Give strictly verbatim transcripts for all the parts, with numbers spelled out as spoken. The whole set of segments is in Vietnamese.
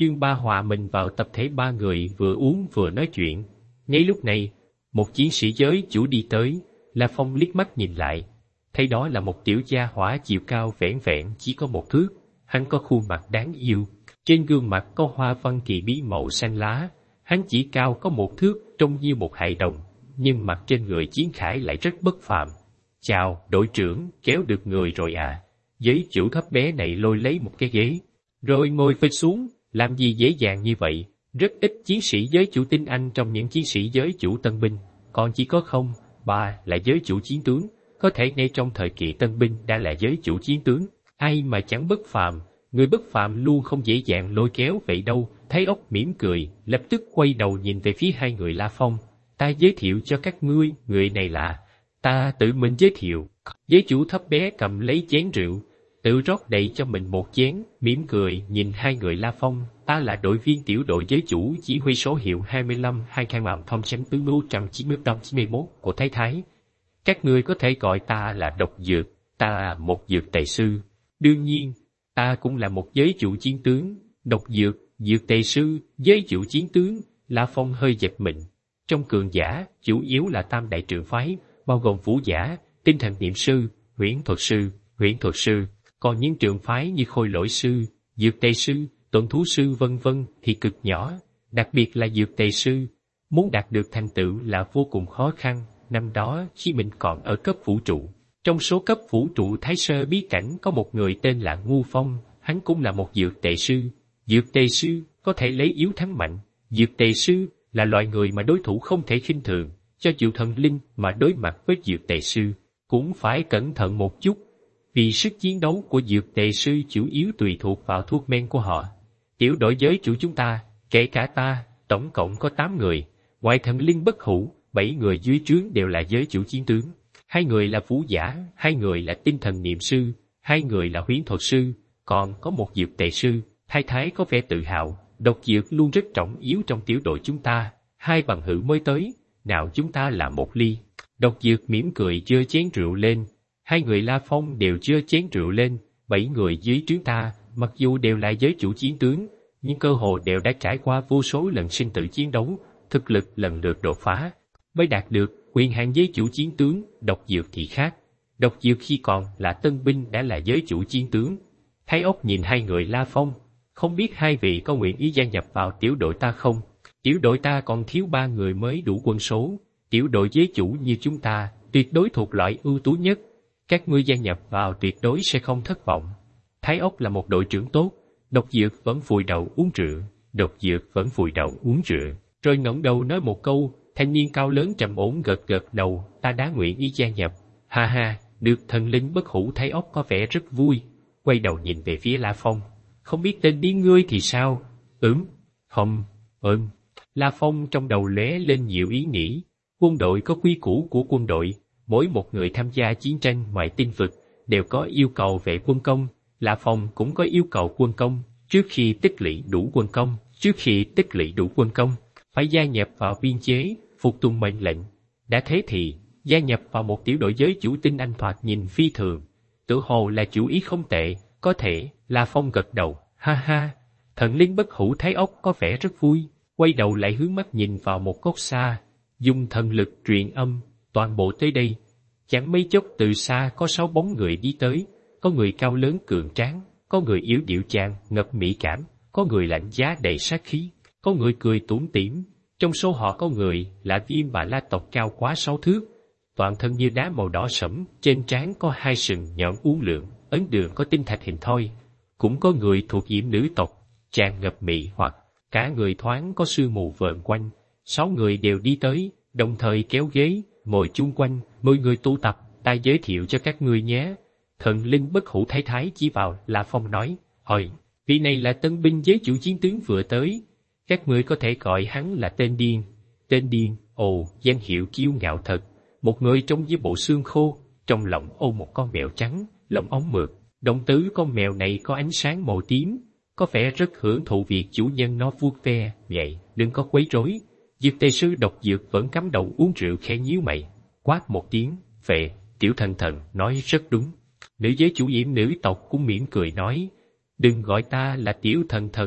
Chương ba hòa mình vào tập thể ba người vừa uống vừa nói chuyện. Ngay lúc này, một chiến sĩ giới chủ đi tới, La Phong liếc mắt nhìn lại, thấy đó là một tiểu gia hỏa chiều cao vẻn vẹn chỉ có một thước. Hắn có khuôn mặt đáng yêu, trên gương mặt có hoa văn kỳ bí màu xanh lá. Hắn chỉ cao có một thước, trông như một hài đồng, nhưng mặt trên người Chiến Khải lại rất bất phàm. Chào, đội trưởng, kéo được người rồi à? Giới chủ thấp bé này lôi lấy một cái ghế, rồi ngồi phịch xuống. Làm gì dễ dàng như vậy? Rất ít chiến sĩ giới chủ tinh anh trong những chiến sĩ giới chủ tân binh, còn chỉ có không, ba là giới chủ chiến tướng. Có thể ngay trong thời kỳ tân binh đã là giới chủ chiến tướng. Ai mà chẳng bất phàm, người bất phàm luôn không dễ dàng lôi kéo vậy đâu. Thấy Ốc mỉm cười, lập tức quay đầu nhìn về phía hai người La Phong. Ta giới thiệu cho các ngươi, người này là... Ta tự mình giới thiệu. Giới chủ thấp bé cầm lấy chén rượu, tự rót đầy cho mình một chén, mỉm cười nhìn hai người La Phong. Ta là đội viên tiểu đội giới chủ chỉ huy số hiệu hai mươi lăm hai không không tướng một chín năm chín mươi mốt của Thái Thái. Các ngươi có thể gọi ta là độc dược, ta là một dược tề sư. Đương nhiên, ta cũng là một giới chủ chiến tướng. Độc dược, dược tề sư, giới chủ chiến tướng. La Phong hơi giật mình. Trong cường giả, chủ yếu là tam đại trường phái, bao gồm vũ giả, tinh thần niệm sư, huyễn thuật sư, huyễn thuật sư. Còn những trường phái như khôi lỗi sư, dược tề sư, tuần thú sư vân vân thì cực nhỏ. Đặc biệt là dược tề sư, muốn đạt được thành tựu là vô cùng khó khăn. Năm đó khi mình còn ở cấp vũ trụ, trong số cấp vũ trụ Thái Sơ bí cảnh có một người tên là Ngu Phong, hắn cũng là một dược tề sư. Dược tề sư có thể lấy yếu thắng mạnh. Dược tề sư là loại người mà đối thủ không thể khinh thường. Cho dù thần linh mà đối mặt với dược tề sư, cũng phải cẩn thận một chút, vì sức chiến đấu của dược tề sư chủ yếu tùy thuộc vào thuốc men của họ. Tiểu đội giới chủ chúng ta, kể cả ta, tổng cộng có tám người, ngoài thần linh bất hủ, bảy người dưới trướng đều là giới chủ chiến tướng. Hai người là vũ giả, hai người là tinh thần niệm sư, hai người là huyễn thuật sư, còn có một dược tề sư. Thái Thái có vẻ tự hào, độc dược luôn rất trọng yếu trong tiểu đội chúng ta. Hai bằng hữu mới tới, nào chúng ta làm một ly. Độc dược mỉm cười giơ chén rượu lên. Hai người La Phong đều giơ chén rượu lên. Bảy người dưới trướng ta, mặc dù đều là giới chủ chiến tướng, nhưng cơ hồ đều đã trải qua vô số lần sinh tử chiến đấu, thực lực lần lượt đột phá, mới đạt được quyền hạn giới chủ chiến tướng. Độc dược thì khác. Độc dược khi còn là tân binh đã là giới chủ chiến tướng. Thái Ốc nhìn hai người La Phong, không biết hai vị có nguyện ý gia nhập vào tiểu đội ta không? Tiểu đội ta còn thiếu ba người mới đủ quân số. Tiểu đội giới chủ như chúng ta, tuyệt đối thuộc loại ưu tú nhất. Các ngươi gia nhập vào tuyệt đối sẽ không thất vọng. Thái Ốc là một đội trưởng tốt. Độc dược vẫn vùi đầu uống rượu. Độc dược vẫn vùi đầu uống rượu. Rồi ngẩng đầu nói một câu. Thanh niên cao lớn trầm ổn gật gật đầu. Ta đã nguyện ý gia nhập. Ha ha, được thần linh bất hủ. Thái Ốc có vẻ rất vui. Quay đầu nhìn về phía La Phong. Không biết tên điên ngươi thì sao? Ừm, không, ừm. La Phong trong đầu lóe lên nhiều ý nghĩ. Quân đội có quy củ của quân đội. Mỗi một người tham gia chiến tranh ngoài tinh vực đều có yêu cầu về quân công. La Phong cũng có yêu cầu quân công. Trước khi tích lũy đủ quân công, trước khi tích lũy đủ quân công, phải gia nhập vào biên chế, phục tùng mệnh lệnh. Đã thế thì, gia nhập vào một tiểu đội giới chủ tinh anh thoạt nhìn phi thường. Tự hồ là chủ ý không tệ, có thể. La Phong gật đầu, ha ha. Thần linh bất hủ Thái Ốc có vẻ rất vui. Quay đầu lại hướng mắt nhìn vào một góc xa, dùng thần lực truyền âm, toàn bộ tới đây. Chẳng mấy chốc từ xa có sáu bóng người đi tới, có người cao lớn cường tráng, có người yếu điệu chàng, ngập mỹ cảm, có người lạnh giá đầy sát khí, có người cười tủm tỉm. Trong số họ có người là Viêm Bà La tộc cao quá sáu thước, toàn thân như đá màu đỏ sẫm, trên trán có hai sừng nhọn uốn lượn, ấn đường có tinh thạch hình thoi. Cũng có người thuộc diễm nữ tộc, tràn ngập mị hoặc, cả người thoáng có sương mù vờn quanh. Sáu người đều đi tới, đồng thời kéo ghế, ngồi chung quanh. Mười người tụ tập, ta giới thiệu cho các ngươi nhé. Thần linh bất hủ Thái Thái chỉ vào La Phong nói, hỏi, vị này là tân binh giới chủ chiến tướng vừa tới. Các ngươi có thể gọi hắn là tên điên. Tên điên, ồ, danh hiệu kiêu ngạo thật. Một người trông như bộ xương khô, trong lòng ôm một con mèo trắng, lông ống mượt. Động tứ con mèo này có ánh sáng màu tím, có vẻ rất hưởng thụ việc chủ nhân nó vuốt ve. Vậy, đừng có quấy rối. Dược tề sư độc dược vẫn cắm đầu uống rượu khẽ nhíu mày, quát một tiếng, về. Tiểu thần thần nói rất đúng. Nữ giới chủ diễm nữ tộc cũng mỉm cười nói, đừng gọi ta là tiểu thần thần.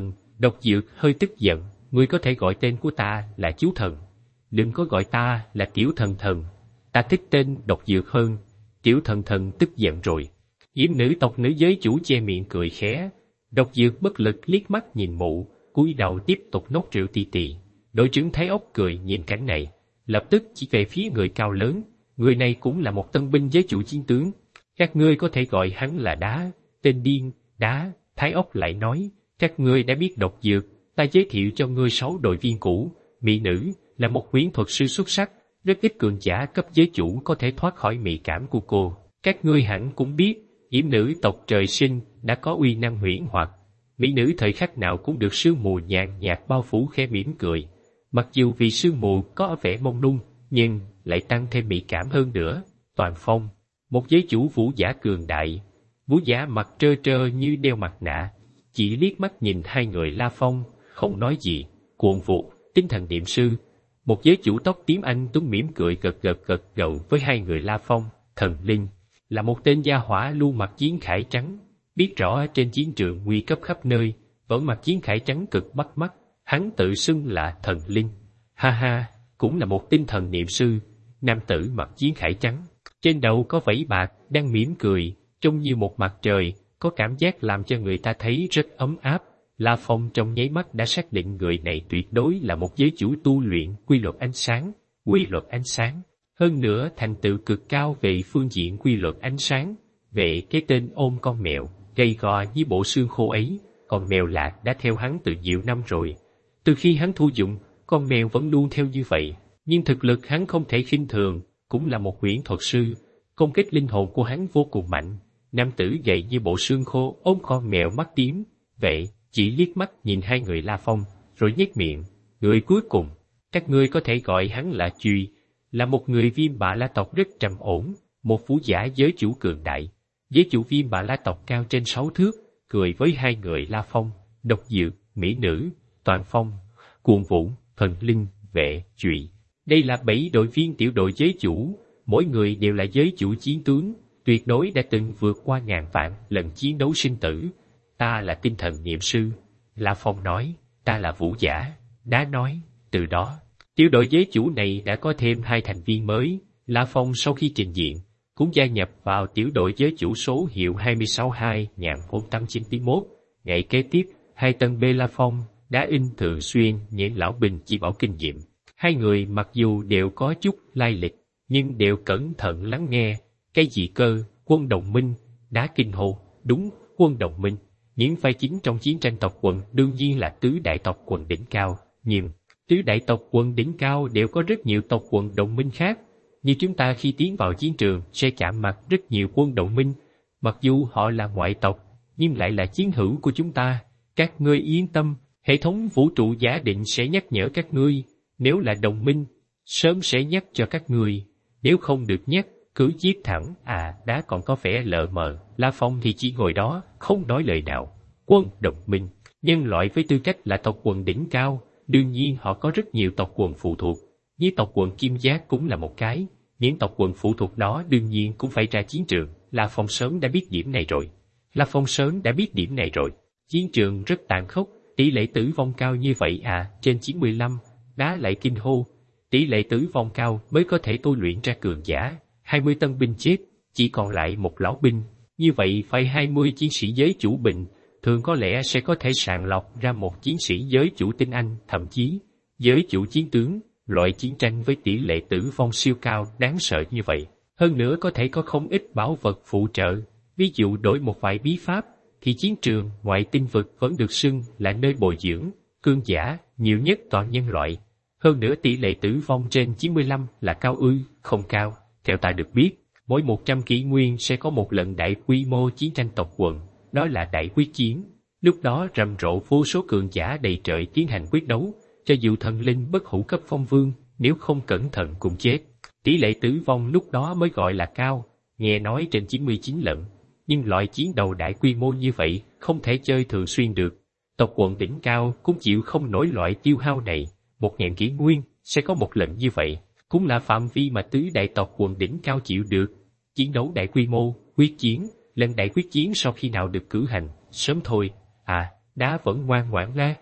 Độc Dược hơi tức giận, ngươi có thể gọi tên của ta là chú thần. Đừng có gọi ta là tiểu thần thần. Ta thích tên Độc Dược hơn. Tiểu thần thần tức giận rồi. Diễm nữ tộc nữ giới chủ che miệng cười khẽ. Độc Dược bất lực liếc mắt nhìn mụ, cúi đầu tiếp tục nốc rượu tì tì. Đội trưởng Thái Ốc cười nhìn cảnh này, lập tức chỉ về phía người cao lớn. Người này cũng là một tân binh giới chủ chiến tướng. Các ngươi có thể gọi hắn là Đá, tên điên, Đá. Thái Ốc lại nói, các ngươi đã biết Độc Dược, ta giới thiệu cho ngươi sáu đội viên cũ. Mỹ nữ là một huyễn thuật sư xuất sắc, rất ít cường giả cấp giới chủ có thể thoát khỏi mị cảm của cô. Các ngươi hẳn cũng biết, Diễm nữ tộc trời sinh đã có uy năng huyễn hoặc. Mỹ nữ thời khắc nào cũng được sương mù nhàn nhạt bao phủ, khẽ mỉm cười. Mặc dù vì sương mù có vẻ mông lung, nhưng lại tăng thêm mị cảm hơn nữa. Toàn Phong, một giới chủ vũ giả cường đại. Vũ giả mặt trơ trơ như đeo mặt nạ, chỉ liếc mắt nhìn hai người La Phong, không nói gì. Cuồng Vụ, tinh thần niệm sư, một giới chủ tóc tím anh tuấn mỉm cười gật gật gật gđầu với hai người La Phong. Thần Linh là một tên gia hỏa luôn mặc chiến khải trắng, biết rõ trên chiến trường nguy cấp khắp nơi, vẫn mặc chiến khải trắng cực bắt mắt, hắn tự xưng là Thần Linh. Ha ha, cũng là một tinh thần niệm sư, nam tử mặc chiến khải trắng, trên đầu có vảy bạc, đang mỉm cười, trông như một mặt trời, có cảm giác làm cho người ta thấy rất ấm áp. La Phong trong nháy mắt đã xác định người này tuyệt đối là một giới chủ tu luyện quy luật ánh sáng, quy luật ánh sáng. Hơn nữa thành tựu cực cao về phương diện quy luật ánh sáng, về cái tên ôm con mèo, gầy gò như bộ xương khô ấy, con mèo lạc đã theo hắn từ nhiều năm rồi. Từ khi hắn thu dụng, con mèo vẫn luôn theo như vậy, nhưng thực lực hắn không thể khinh thường, cũng là một huyễn thuật sư, công kích linh hồn của hắn vô cùng mạnh. Nam tử gầy như bộ xương khô ôm con mèo mắt tím, vậy chỉ liếc mắt nhìn hai người La Phong, rồi nhếch miệng. Người cuối cùng, các ngươi có thể gọi hắn là Truy, là một người Viêm Bạ La tộc rất trầm ổn, một vũ giả giới chủ cường đại. Giới chủ Viêm Bạ La tộc cao trên sáu thước, cười với hai người La Phong, Độc Dược, Mỹ nữ, Toàn Phong, Cuồng Vũ, Thần Linh, Vệ, Trụy. Đây là bảy đội viên tiểu đội giới chủ, mỗi người đều là giới chủ chiến tướng, tuyệt đối đã từng vượt qua ngàn vạn lần chiến đấu sinh tử. Ta là tinh thần niệm sư, La Phong nói, ta là vũ giả, Đá nói. Từ đó, tiểu đội giới chủ này đã có thêm hai thành viên mới. La Phong sau khi trình diện, cũng gia nhập vào tiểu đội giới chủ số hiệu hai sáu hai bốn chín mốt. Ngày kế tiếp, hai tân B La Phong đã in thường xuyên những lão binh chỉ bảo kinh nghiệm. Hai người mặc dù đều có chút lai lịch, nhưng đều cẩn thận lắng nghe. Cái gì cơ, quân đồng minh, Đá kinh hô, đúng, quân đồng minh. Những vai chính trong chiến tranh tộc quần đương nhiên là tứ đại tộc quần đỉnh cao, nhưng tứ đại tộc quần đỉnh cao đều có rất nhiều tộc quần đồng minh khác. Như chúng ta khi tiến vào chiến trường sẽ chạm mặt rất nhiều quân đồng minh, mặc dù họ là ngoại tộc, nhưng lại là chiến hữu của chúng ta. Các ngươi yên tâm, hệ thống vũ trụ giả định sẽ nhắc nhở các ngươi, nếu là đồng minh, sớm sẽ nhắc cho các ngươi, nếu không được nhắc, cứ giết thẳng. À, Đá còn có vẻ lờ mờ, La Phong thì chỉ ngồi đó, không nói lời nào. Quân đồng minh, nhân loại với tư cách là tộc quần đỉnh cao, đương nhiên họ có rất nhiều tộc quần phụ thuộc, như tộc quần Kim Giác cũng là một cái. Những tộc quần phụ thuộc đó đương nhiên cũng phải ra chiến trường. La Phong sớm đã biết điểm này rồi. La Phong sớm đã biết điểm này rồi. Chiến trường rất tàn khốc, tỷ lệ tử vong cao như vậy à, trên chín mươi lăm, Đá lại kinh hô. Tỷ lệ tử vong cao mới có thể tôi luyện ra cường giả. hai mươi tân binh chết, chỉ còn lại một lão binh. Như vậy phải hai mươi chiến sĩ giới chủ bệnh, thường có lẽ sẽ có thể sàng lọc ra một chiến sĩ giới chủ tinh anh, thậm chí giới chủ chiến tướng. Loại chiến tranh với tỷ lệ tử vong siêu cao đáng sợ như vậy. Hơn nữa có thể có không ít bảo vật phụ trợ. Ví dụ đổi một vài bí pháp, thì chiến trường ngoại tinh vực vẫn được xưng là nơi bồi dưỡng cương giả nhiều nhất toàn nhân loại. Hơn nữa tỷ lệ tử vong trên chín mươi lăm là cao ư, không cao. Theo ta được biết, mỗi một trăm kỷ nguyên sẽ có một lần đại quy mô chiến tranh tộc quần, đó là đại quyết chiến. Lúc đó rầm rộ vô số cường giả đầy trời tiến hành quyết đấu, cho dù thần linh bất hủ cấp phong vương, nếu không cẩn thận cũng chết. Tỷ lệ tử vong lúc đó mới gọi là cao, nghe nói trên chín mươi chín lần. Nhưng loại chiến đầu đại quy mô như vậy không thể chơi thường xuyên được. Tộc quần đỉnh cao cũng chịu không nổi loại tiêu hao này. Một ngàn kỷ nguyên sẽ có một lần như vậy, cũng là phạm vi mà tứ đại tộc quần đỉnh cao chịu được. Chiến đấu đại quy mô, quyết chiến, lần đại quyết chiến sau khi nào được cử hành, sớm thôi. À, Đá vẫn ngoan ngoãn la,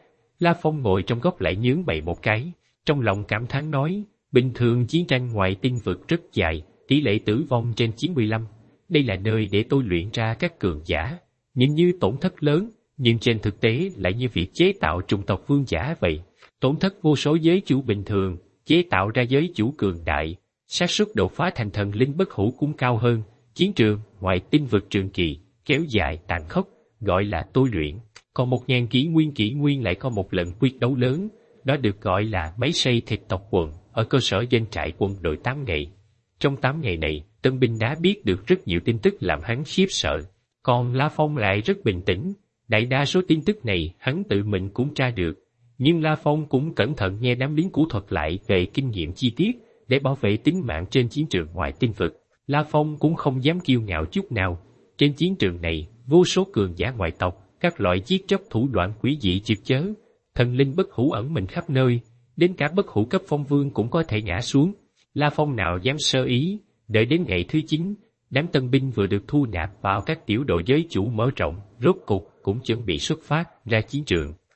La Phong ngồi trong góc lại nhướng mày một cái, trong lòng cảm thán nói, bình thường chiến tranh ngoài tinh vực rất dài, tỷ lệ tử vong trên chín mươi lăm. Đây là nơi để tôi luyện ra các cường giả, nhìn như tổn thất lớn, nhưng trên thực tế lại như việc chế tạo trùng tộc vương giả vậy. Tổn thất vô số giới chủ bình thường, chế tạo ra giới chủ cường đại, xác suất đột phá thành thần linh bất hủ cũng cao hơn. Chiến trường ngoài tinh vực trường kỳ, kéo dài tàn khốc, gọi là tôi luyện. Còn một ngàn kỷ nguyên kỷ nguyên lại có một lần quyết đấu lớn, đó được gọi là máy xay thịt tộc quần, ở cơ sở doanh trại quân đội tám ngày. Trong tám ngày này, Tân Binh đã biết được rất nhiều tin tức làm hắn khiếp sợ, còn La Phong lại rất bình tĩnh, đại đa số tin tức này hắn tự mình cũng tra được. Nhưng La Phong cũng cẩn thận nghe đám lính cũ thuật lại về kinh nghiệm chi tiết để bảo vệ tính mạng trên chiến trường ngoài tinh vực. La Phong cũng không dám kiêu ngạo chút nào. Trên chiến trường này, vô số cường giả ngoại tộc, các loại giết chóc thủ đoạn quỷ dị trực chớ, thần linh bất hủ ẩn mình khắp nơi, đến cả bất hủ cấp phong vương cũng có thể ngã xuống. La Phong nào dám sơ ý, đợi đến ngày thứ chín, đám tân binh vừa được thu nạp vào các tiểu đội giới chủ mở rộng, rốt cục cũng chuẩn bị xuất phát ra chiến trường.